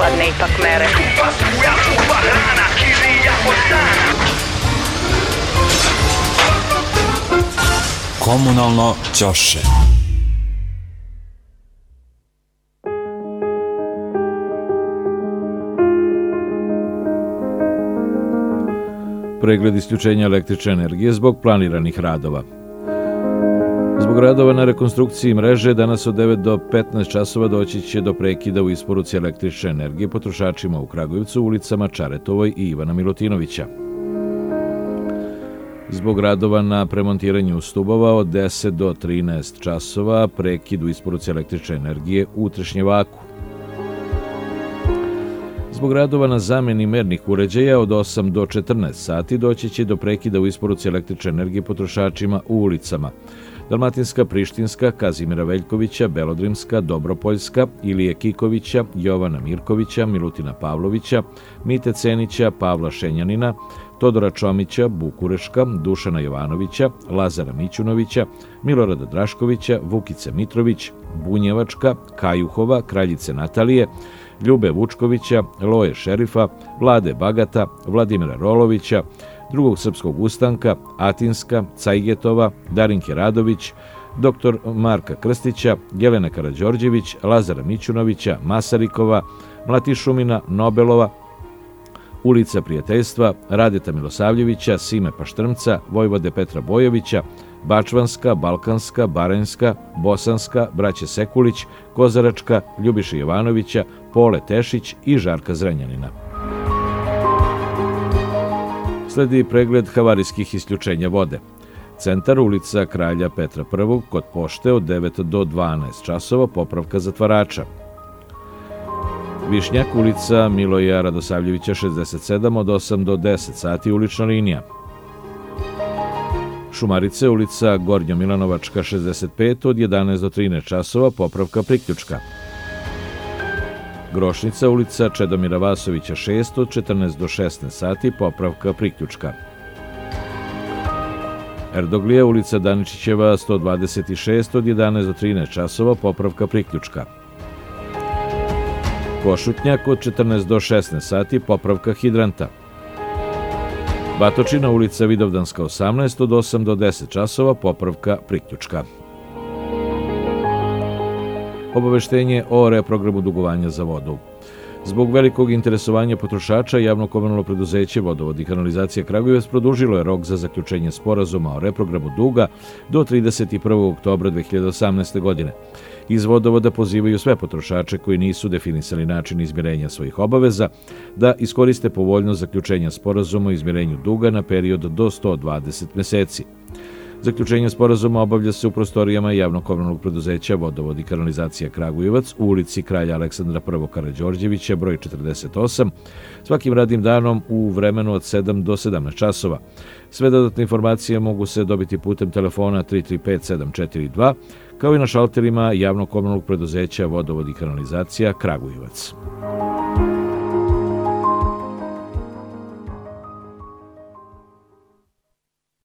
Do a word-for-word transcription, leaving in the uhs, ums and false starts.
padne ipak mere. Skupa struja, skupa hrana, kirija od dana. Komunalno ćoše. Pregled isključenja električne energije zbog planiranih radova. Zbog radova na rekonstrukciji mreže danas od devet do petnaest časova doći će do prekida u isporuci električne energije potrošačima u Kragujevcu, ulicama Čaretovoj i Ivana Milutinovića. Zbog radova na premontiranju stubova od deset do trinaest časova prekid u isporuci električne energije u Trešnjevaku. Zbog radova na zameni mernih uređaja od osam do četrnaest sati doći će do prekida u isporuci električne energije potrošačima u ulicama Dalmatinska, Prištinska, Kazimira Veljkovića, Belodrimska, Dobropoljska, Ilije Kikovića, Jovana Mirkovića, Milutina Pavlovića, Mite Cenića, Pavla Šenjanina, Todora Čomića, Bukureška, Dušana Jovanovića, Lazara Mićunovića, Milorada Draškovića, Vukice Mitrović, Bunjevačka, Kajuhova, Kraljice Natalije, Ljube Vučkovića, Loje Šerifa, Vlade Bagata, Vladimira Rolovića, Drugog srpskog ustanka, Atinska, Cajgetova, Darinke Radović, doktor Marka Krstića, Jelena Karađorđević, Lazara Mićunovića, Masarikova, Mlatišumina, Nobelova, Ulica Prijateljstva, Radeta Milosavljevića, Sime Paštrmca, Vojvode Petra Bojovića, Bačvanska, Balkanska, Baranjska, Bosanska, Braće Sekulić, Kozaračka, Ljubiše Jovanovića, Pole Tešić i Žarka Zrenjanina. Sledi pregled havarijskih isključenja vode. Centar, ulica Kralja Petra I kod pošte od devet do dvanaest časova, popravka zatvarača. Višnjak, ulica Miloja Radosavljevića šezdeset sedam od osam do deset sati, ulična linija. Šumarice, ulica Gornjo Milanovačka šezdeset pet od jedanaest do trinaest časova, popravka priključka. Grošnica, ulica Čedomira Vasovića šest od četrnaest do šesnaest sati, popravka priključka. Erdoglija, ulica Daničićeva sto dvadeset šest od jedanaest do trinaest časova, popravka priključka. Košutnjak od četrnaest do šesnaest sati, popravka hidranta. Batočina, ulica Vidovdanska osamnaest od osam do deset časova, popravka priključka. Obaveštenje o reprogramu dugovanja za vodu. Zbog velikog interesovanja potrošača, javno komunalno preduzeće Vodovod i kanalizacija Kragujevac produžilo je rok za zaključenje sporazuma o reprogramu duga do trideset prvog oktobra dve hiljade osamnaeste. godine. Iz Vodovoda pozivaju sve potrošače koji nisu definisali način izmirenja svojih obaveza da iskoriste povoljnost zaključenja sporazuma o izmirenju duga na period do sto dvadeset meseci. Zaključenje sporazuma obavlja se u prostorijama javnog komunalnog preduzeća Vodovod i kanalizacija Kragujevac u ulici Kralja Aleksandra I Karađorđevića, broj četrdeset osam, svakim radnim danom u vremenu od sedam do sedamnaest časova. Sve dodatne informacije mogu se dobiti putem telefona tri tri pet sedam četiri dva, kao i na šalterima javnog komunalnog preduzeća Vodovod i kanalizacija Kragujevac.